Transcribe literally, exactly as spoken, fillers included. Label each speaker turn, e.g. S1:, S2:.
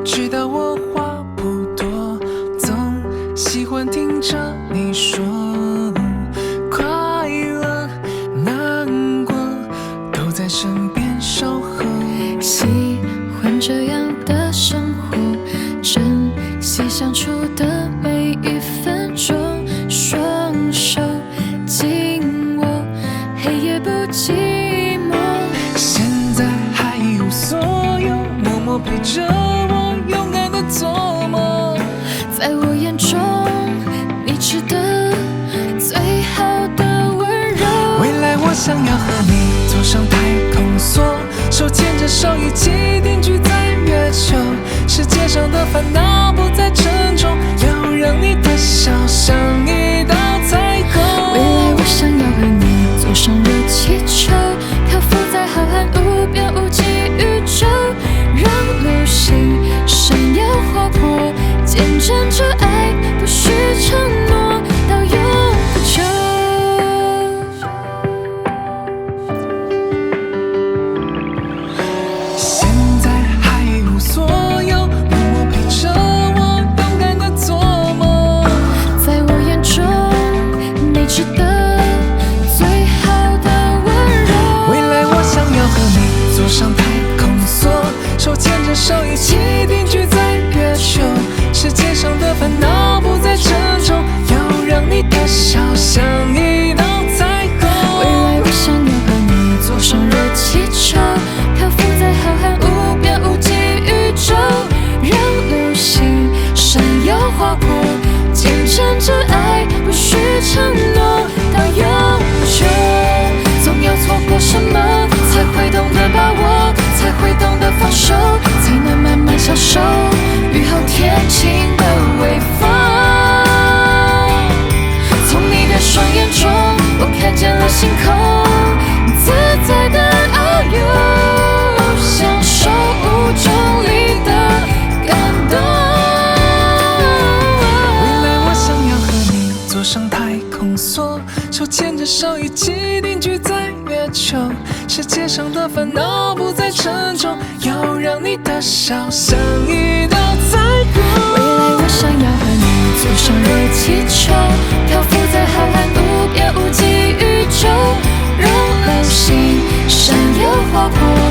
S1: 知道我话不多，总喜欢听着你说，快乐难过都在身边守候。
S2: 喜欢这样的生活，珍惜相处的每一分钟，双手紧握，黑夜不寂寞。
S1: 现在还一无所有，默默陪着我，勇敢的做梦。
S2: 在我眼中，你值得最好的温柔。
S1: 未来我想要和你坐上太空梭，手牵着手一起定居在月球，世界上的烦恼不再沉重，要让你的笑像一道彩虹。
S2: 未来我想要和你坐上热气球，漂浮在浩瀚无边无际宇宙，让流星闪耀划破，见证这爱不需承诺，到永不朽。
S1: 现在还一无所有，默默陪着我，勇敢的做梦。
S2: 在我眼中，你值得最好的温柔。
S1: 未来我想要和你坐上太空梭，手牵着手一起定居在月球，世界上的烦恼不再沉重，要让你的笑像一道彩虹。
S2: 未来我想要和你坐上热气球，漂浮在浩瀚无边无际宇宙，让流星闪耀划破，见证这爱不需承诺，到永不朽。总要错过什么，才会懂得把握，才会懂得放手，才能慢慢享受雨后天晴的微风。从你的双眼中，我看见了星空，自在的遨游，享受无重力的感动。
S1: 未来我想要和你坐上太空梭，手牵着手一起定居在月球，世界上的烦恼不再沉重，要让你的笑像一道彩虹。
S2: 未来我想要和你坐上热气球，漂浮在浩瀚无边无际宇宙，让流星闪耀划破，